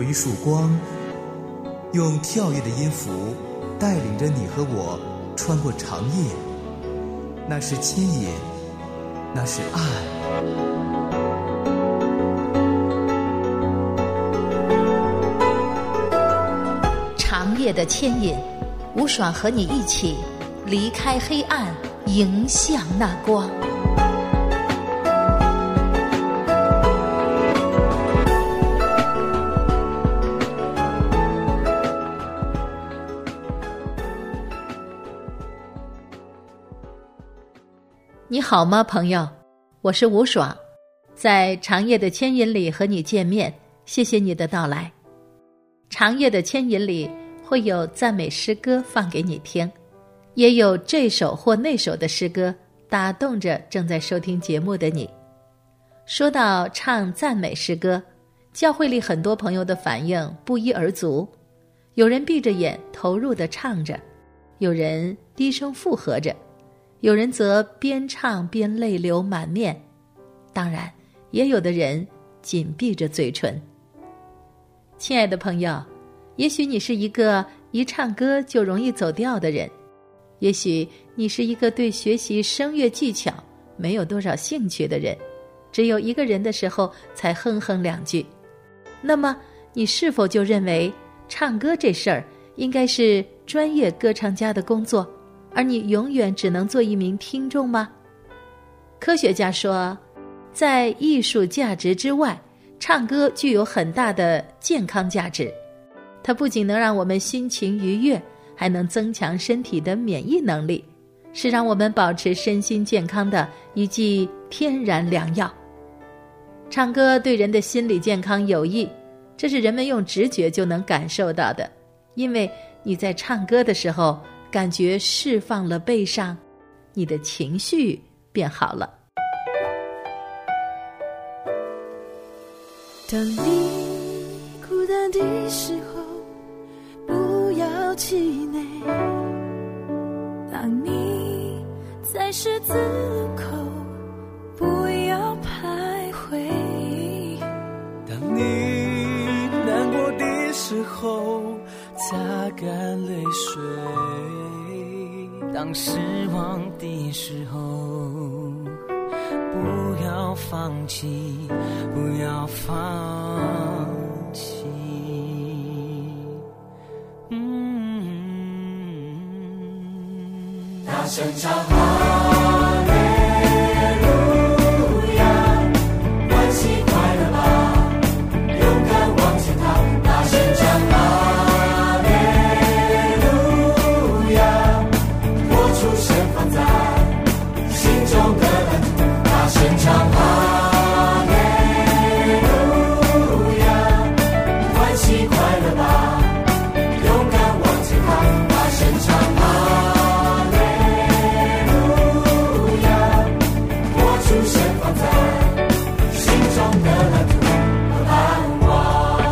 一束光，用跳跃的音符带领着你和我穿过长夜。那是牵引，那是爱。 长夜的牵引，吴爽和你一起离开黑暗，迎向那光。你好吗，朋友？我是吴爽，在长夜的牵引里和你见面，谢谢你的到来。长夜的牵引里会有赞美诗歌放给你听，也有这首或那首的诗歌打动着正在收听节目的你。说到唱赞美诗歌，教会里很多朋友的反应不一而足，有人闭着眼投入地唱着，有人低声附和着，有人则边唱边泪流满面，当然也有的人紧闭着嘴唇。亲爱的朋友，也许你是一个一唱歌就容易走调的人，也许你是一个对学习声乐技巧没有多少兴趣的人，只有一个人的时候才哼哼两句。那么你是否就认为唱歌这事儿应该是专业歌唱家的工作，而你永远只能做一名听众吗？科学家说，在艺术价值之外，唱歌具有很大的健康价值。它不仅能让我们心情愉悦，还能增强身体的免疫能力，是让我们保持身心健康的一剂天然良药。唱歌对人的心理健康有益，这是人们用直觉就能感受到的，因为你在唱歌的时候感觉释放了悲伤，你的情绪变好了。 当你孤单的时候，不要气馁，当你在十字路口，不要徘徊， 当你难过的时候，擦干泪水，当失望的时候，不要放弃，不要放弃。 大声唱哈利路亚，欢喜快乐吧，勇敢往前跑。大声唱哈利路亚，活出神放在心中的蓝图。大声唱哈利路亚，欢喜快乐吧，勇敢往前跑。大声唱哈利路亚，活出神放在心中的蓝图和盼望。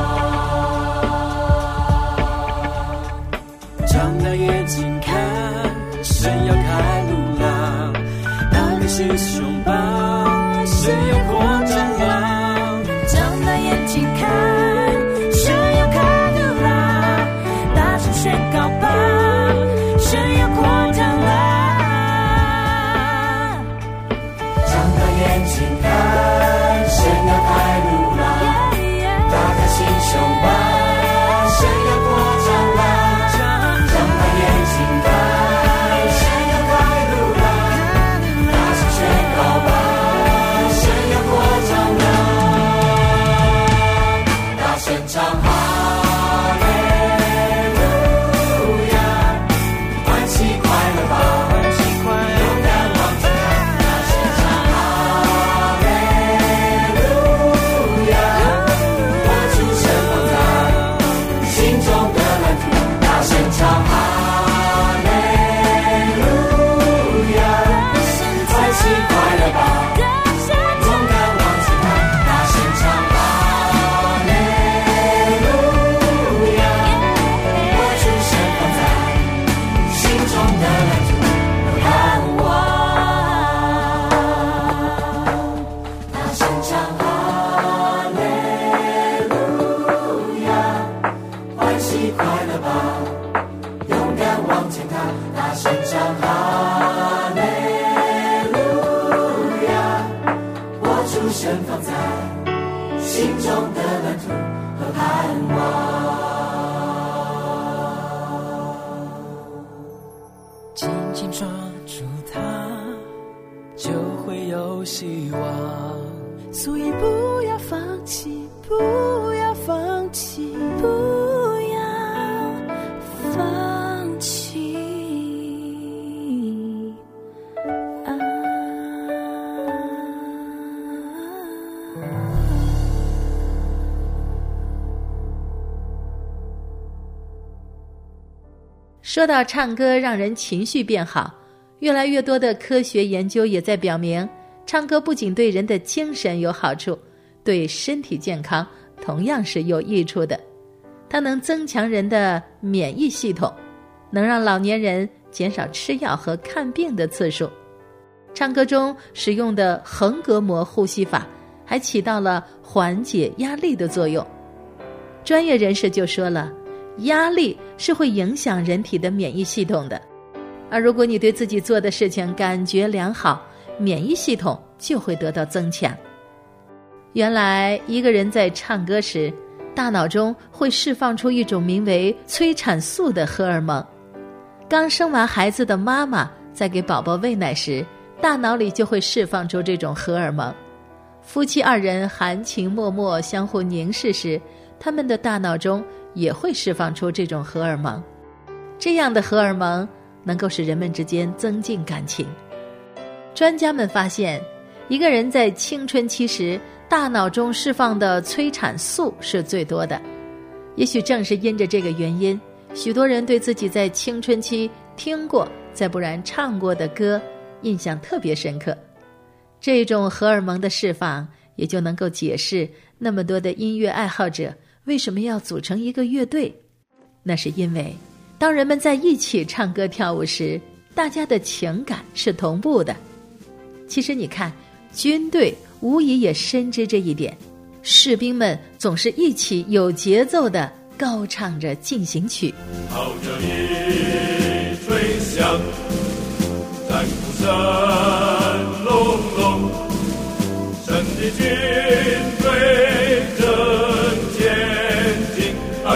张大眼睛看，神要开路啦，打开心胸吧，神要扩张啦。 张大眼睛看，神要开路啦，大声宣告吧，神要扩张啦。 张大眼睛看，神要开路啦，打开心胸吧，神要扩张啦。张大眼睛看，神要开路啦，大声宣告吧，神要扩张啦。大声唱哈利路亚，欢喜快乐吧，勇敢往前看。大声唱哈利盛放在心中的蓝图和盼望。 紧紧抓住它，就会有希望。 所以不要放弃，不要放弃，不要放弃啊！ 说到唱歌让人情绪变好，越来越多的科学研究也在表明，唱歌不仅对人的精神有好处，对身体健康同样是有益处的。它能增强人的免疫系统，能让老年人减少吃药和看病的次数。唱歌中使用的横膈膜呼吸法还起到了缓解压力的作用。专业人士就说了，压力是会影响人体的免疫系统的，而如果你对自己做的事情感觉良好，免疫系统就会得到增强。原来一个人在唱歌时，大脑中会释放出一种名为催产素的荷尔蒙。刚生完孩子的妈妈在给宝宝喂奶时，大脑里就会释放出这种荷尔蒙。夫妻二人含情脉脉相互凝视时，他们的大脑中也会释放出这种荷尔蒙。这样的荷尔蒙能够使人们之间增进感情。专家们发现，一个人在青春期时，大脑中释放的催产素是最多的。也许正是因着这个原因，许多人对自己在青春期听过再不然唱过的歌印象特别深刻。这种荷尔蒙的释放也就能够解释那么多的音乐爱好者为什么要组成一个乐队。那是因为当人们在一起唱歌跳舞时，大家的情感是同步的。其实你看，军队无疑也深知这一点，士兵们总是一起有节奏地高唱着进行曲。 号角一吹响，战鼓声隆隆，胜利军队正前进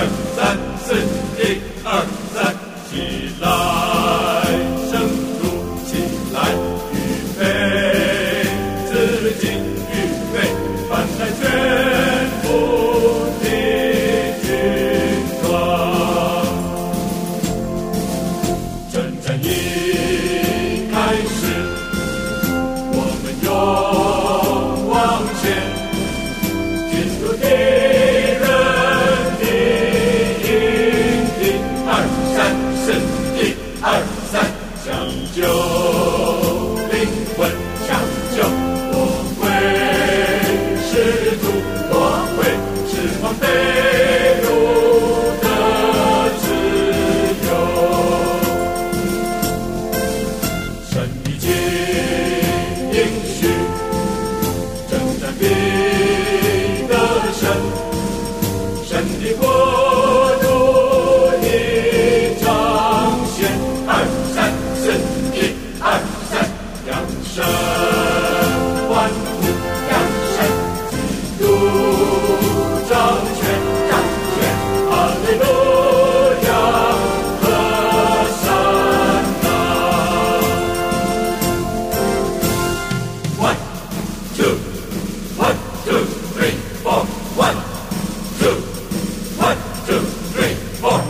，2、3、4，1、2、3，起来，声土起来，预备，自己预备，翻来全部的军装。征战一开始，我们勇往前，进入敌人的营地，2、3、4，1、2、3，抢救灵魂，抢救魔鬼，使徒魔鬼，释放被掳的自由。神已经应许，征战必得胜，神的国度已彰显，2、3、4，1、2、3，扬声欢呼，扬声基督掌权，掌权，哈利路亚，和散那。1、2、1、2、3、4，1、2、1、2、3、4。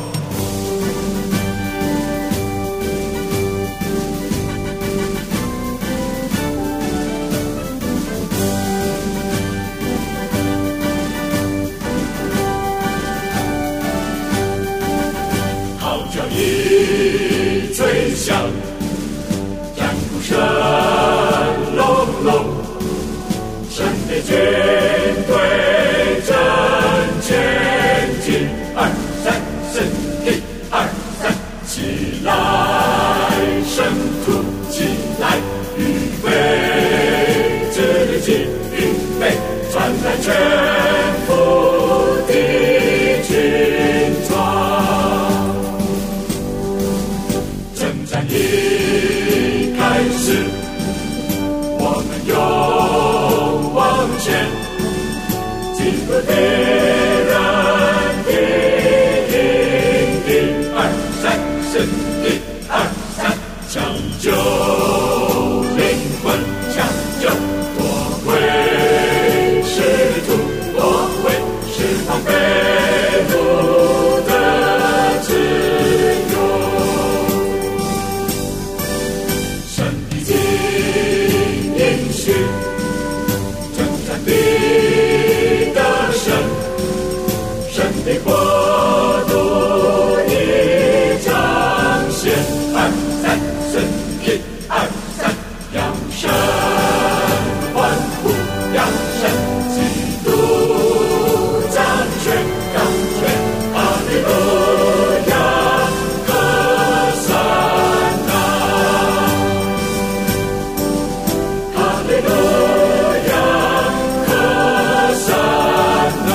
号角一吹响，战鼓声隆隆，胜利军队正前进，2、3、4，1、2、3，起来，圣徒起来，预备，自己预备，传来全副的军装。征战一开始，我们勇往前，经过敌人的1、2、3，胜1、2、3，抢救灵魂，抢救夺回使徒，夺回释放被掳的自由。神的经应许，征战必得胜，神的国度已彰显。2、3，胜1、2、3，扬声欢呼，扬声基督掌权，掌权，哈利路亚，歌散那，哈利路亚，歌散那，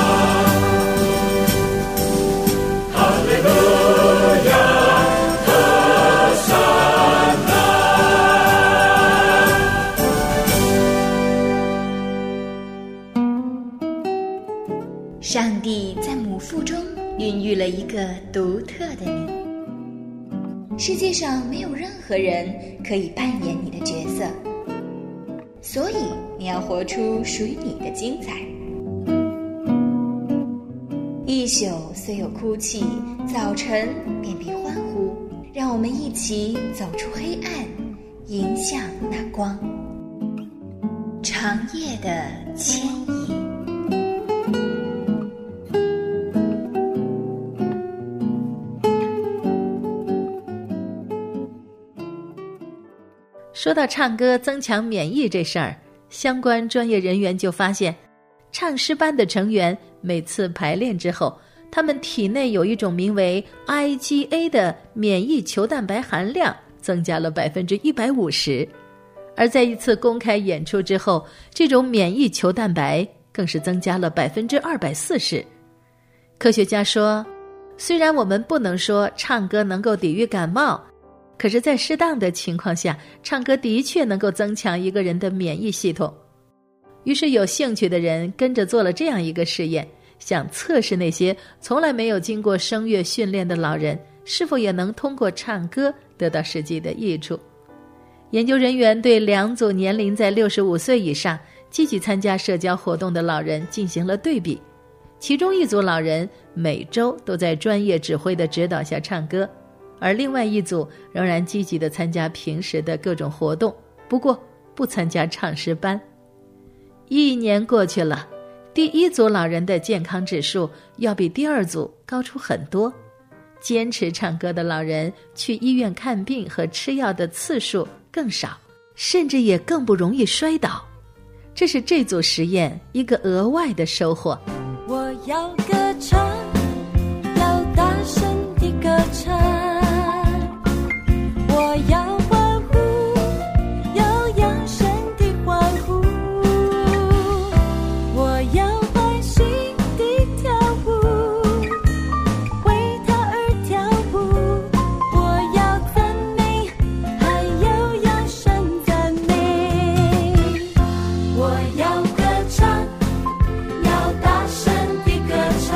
哈利路亚，歌散那。 上帝在母腹中孕育了一个独特的你。世界上没有任何人可以扮演你的角色，所以你要活出属于你的精彩。一宿虽有哭泣，早晨便必欢呼。让我们一起走出黑暗，迎向那光。长夜的牵引。 说到唱歌增强免疫这事儿，相关专业人员就发现，唱诗班的成员每次排练之后，他们体内有一种名为 IgA 的免疫球蛋白含量增加了150%，而在一次公开演出之后，这种免疫球蛋白更是增加了240%。科学家说，虽然我们不能说唱歌能够抵御感冒，可是在适当的情况下，唱歌的确能够增强一个人的免疫系统。于是有兴趣的人跟着做了这样一个试验，想测试那些从来没有经过声乐训练的老人是否也能通过唱歌得到实际的益处。研究人员对2组年龄在65岁以上积极参加社交活动的老人进行了对比，其中一组老人每周都在专业指挥的指导下唱歌，而另外一组仍然积极地参加平时的各种活动，不过不参加唱诗班。1年过去了，第一组老人的健康指数要比第二组高出很多，坚持唱歌的老人去医院看病和吃药的次数更少，甚至也更不容易摔倒。这是这组实验一个额外的收获。 我要歌唱，要大声的歌唱，我要欢呼，要扬声的欢呼，我要欢喜的跳舞，为他而跳舞，我要赞美，还要扬声赞美，我要歌唱，要大声的歌唱，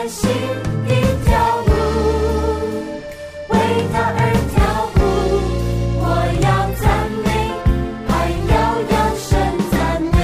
欢喜地跳舞，为他而跳舞。我要赞美，还要声赞美。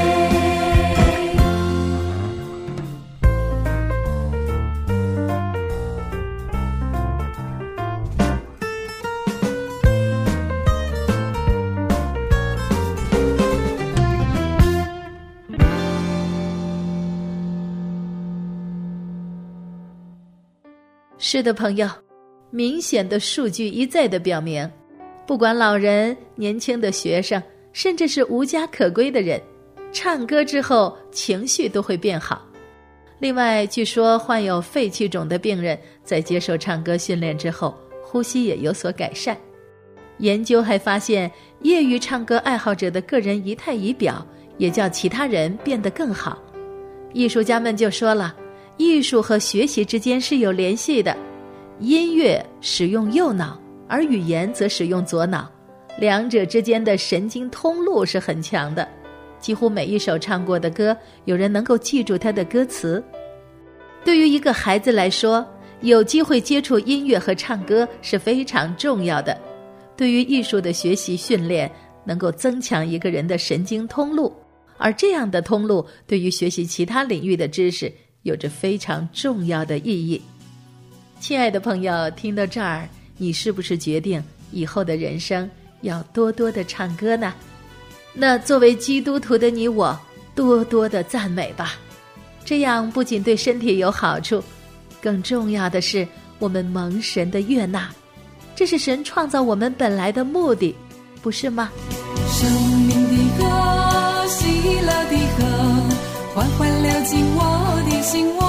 是的，朋友，明显的数据一再的表明，不管老人、年轻的学生，甚至是无家可归的人，唱歌之后情绪都会变好。另外，据说患有肺气肿的病人在接受唱歌训练之后，呼吸也有所改善。研究还发现，业余唱歌爱好者的个人仪态仪表也较其他人变得更好。艺术家们就说了，艺术和学习之间是有联系的，音乐使用右脑，而语言则使用左脑，两者之间的神经通路是很强的。几乎每一首唱过的歌，有人能够记住它的歌词。对于一个孩子来说，有机会接触音乐和唱歌是非常重要的。对于艺术的学习训练，能够增强一个人的神经通路，而这样的通路对于学习其他领域的知识有着非常重要的意义。亲爱的朋友，听到这儿，你是不是决定以后的人生要多多的唱歌呢？那作为基督徒的你我，多多的赞美吧。这样不仅对身体有好处，更重要的是我们蒙神的悦纳，这是神创造我们本来的目的，不是吗？ 生命的河，喜乐的河，缓缓流进我的心窝。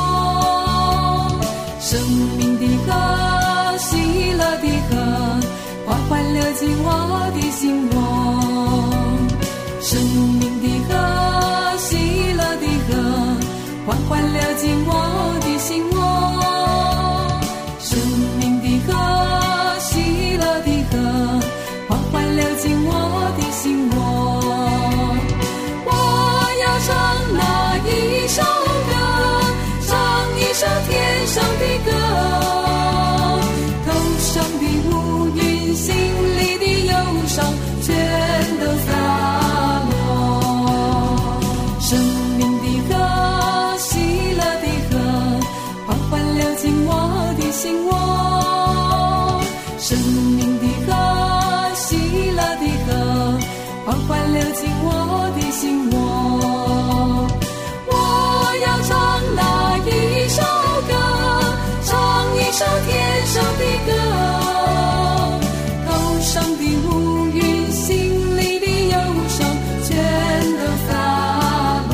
生命的河，喜乐的河，缓缓流进我的心窝。生命的河，喜乐的河，缓缓流进我的心窝。生命的河，喜乐的河，缓缓流进我的心窝。我要唱那一首歌，唱一首天上的歌，头上的乌云，心里的忧伤，全都洒落。生命的河，喜乐的河，缓缓流进我的心窝。生命的河，喜乐的河，缓缓流进我的心窝。我要唱那一首歌，唱一首天上的歌，头上的乌云，心里的忧伤，全都洒落。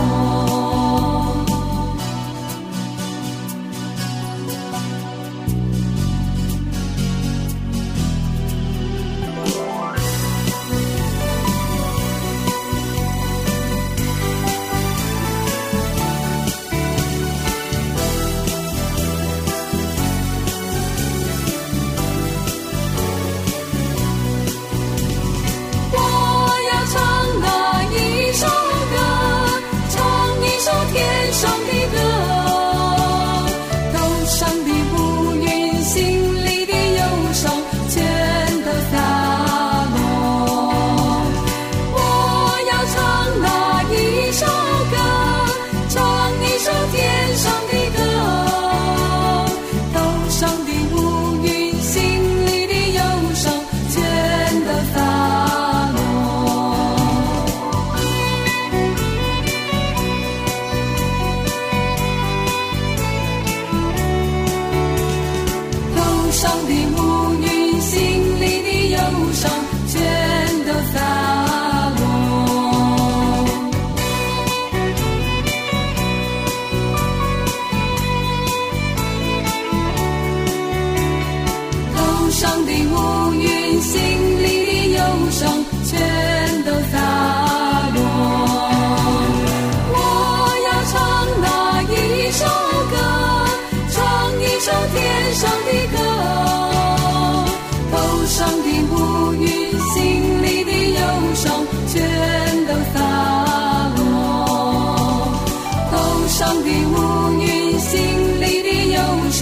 上的乌云，心里的忧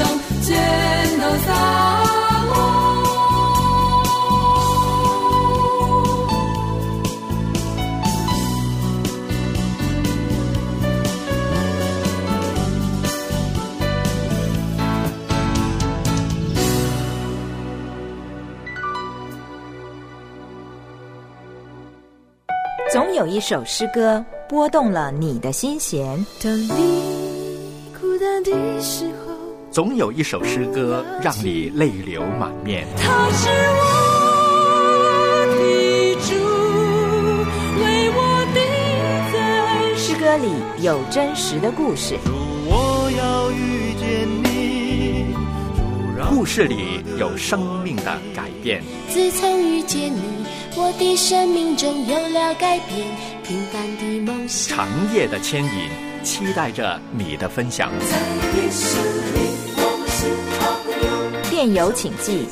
总有一首诗歌拨动了你的心弦， 当你孤单的时候， 总有一首诗歌让你泪流满面。 他是我的主，为我定在诗歌里有真实的故事， 主，我要遇见你，主，让故事里有生命的改变。 自从遇见你，我的生命中有了改变，平凡的梦想， 长夜的牵引，期待着你的分享。 在你生命，我们是好朋友。 电邮请寄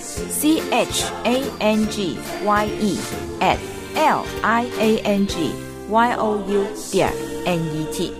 changyliangyou.net。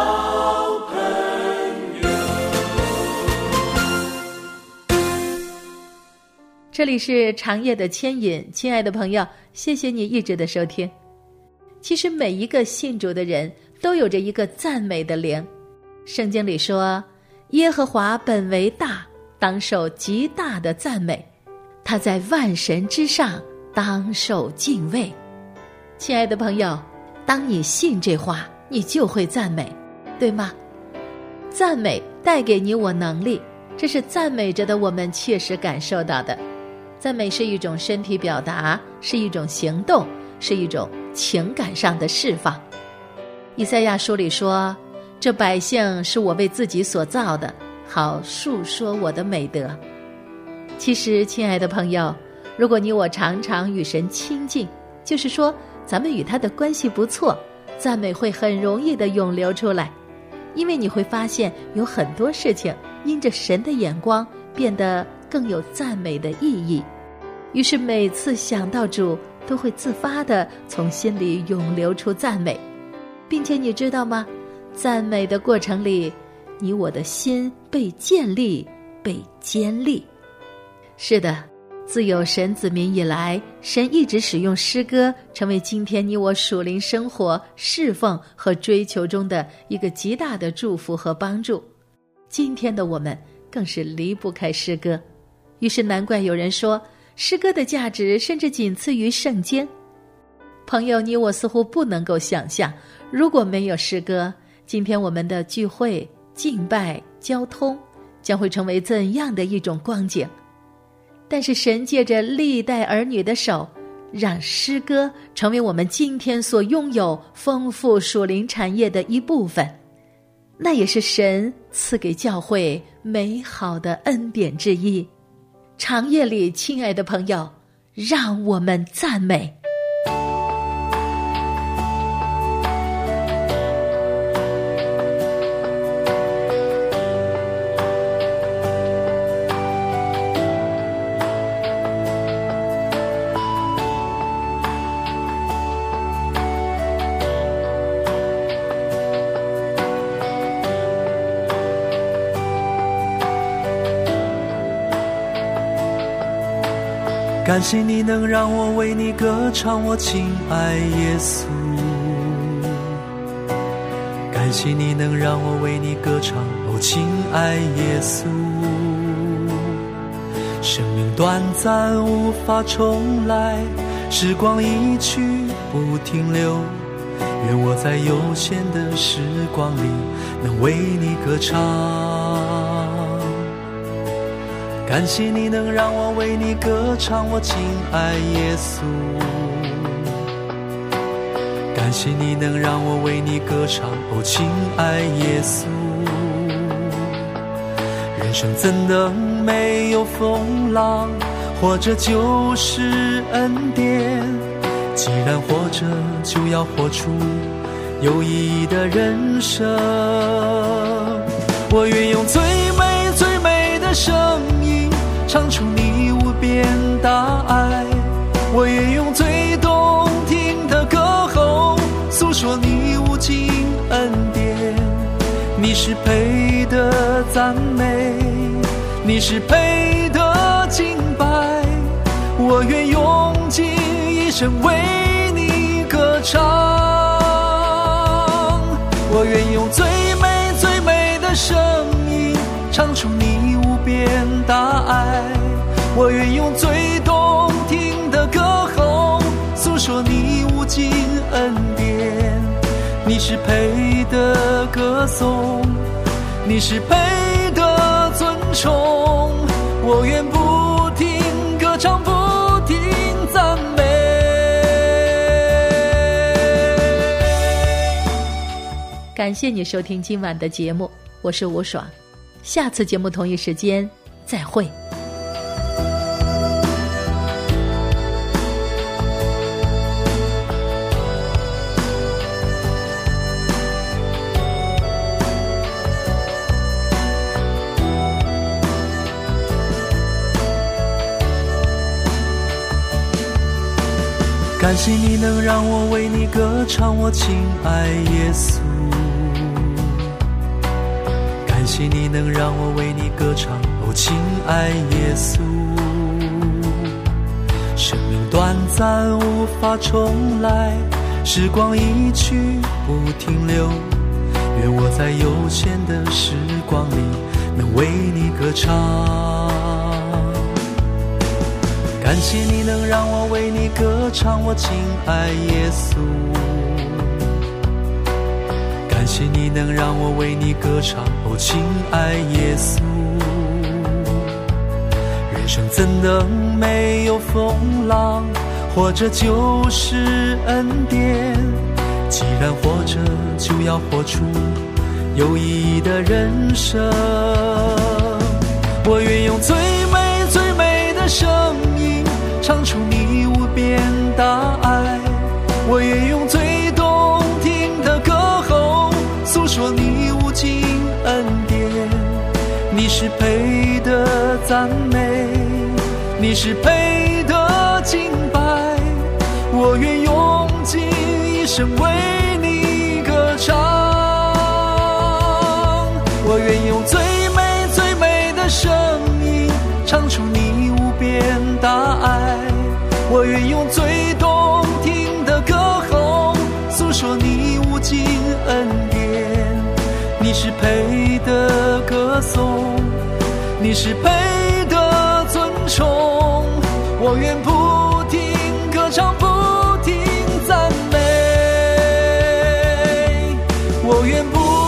这里是长夜的牵引，亲爱的朋友，谢谢你一直的收听。其实每一个信主的人都有着一个赞美的灵。圣经里说，耶和华本为大，当受极大的赞美，他在万神之上，当受敬畏。亲爱的朋友，当你信这话，你就会赞美，对吗？赞美带给你我能力，这是赞美着的我们切实感受到的。赞美是一种身体表达，是一种行动，是一种情感上的释放。以赛亚书里说，这百姓是我为自己所造的，好述说我的美德。其实亲爱的朋友，如果你我常常与神亲近，就是说咱们与他的关系不错，赞美会很容易地涌流出来。因为你会发现有很多事情因着神的眼光变得更有赞美的意义，于是每次想到主都会自发地从心里涌流出赞美。并且你知道吗，赞美的过程里，你我的心被建立，被坚立。是的，自有神子民以来，神一直使用诗歌成为今天你我属灵生活侍奉和追求中的一个极大的祝福和帮助。今天的我们更是离不开诗歌，于是难怪有人说，诗歌的价值甚至仅次于圣经。朋友，你我似乎不能够想象，如果没有诗歌，今天我们的聚会、敬拜、交通将会成为怎样的一种光景。但是神借着历代儿女的手，让诗歌成为我们今天所拥有丰富属灵产业的一部分，那也是神赐给教会美好的恩典之一。长夜里，亲爱的朋友，让我们赞美。 感谢你能让我为你歌唱，我亲爱耶稣。感谢你能让我为你歌唱，哦，亲爱耶稣。生命短暂无法重来，时光一去不停留，愿我在有限的时光里能为你歌唱。感谢你能让我为你歌唱，我亲爱耶稣。感谢你能让我为你歌唱，哦，亲爱耶稣。人生怎能没有风浪，活着就是恩典。既然活着，就要活出有意义的人生。我愿用最美最美的声音唱出你无边大爱，我愿用最动听的歌喉诉说你无尽恩典。你是配的赞美，你是配的敬拜，我愿用尽一生为你歌唱。我愿用最美最美的声音唱出你无边大爱，我愿用最动听的歌喉诉说你无尽恩典。 是配得歌颂，你是配得尊崇，我愿不停歌唱，不停赞美。 感谢你收听今晚的节目，我是吴爽，下次节目同一时间再会。 感谢你能让我为你歌唱，我亲爱耶稣。感谢你能让我为你歌唱，哦，亲爱耶稣。生命短暂无法重来，时光一去不停留，愿我在有限的时光里能为你歌唱。感谢你能让我为你歌唱，我亲爱耶稣。感谢你能让我为你歌唱，哦，亲爱耶稣。人生怎能没有风浪，活着就是恩典。既然活着，就要活出有意义的人生。我愿用最美最美的声音唱出你无边大爱，我愿用最动听的歌喉诉说你无尽恩典。你是配得赞美，你是配得敬拜，我愿用尽一生为你歌唱。我愿用最美最美的声音唱出你无边大爱，我愿用最动听的歌喉诉说你无尽恩典。你是配得歌颂，你是配得尊崇，我愿不停歌唱，不停赞美，我愿不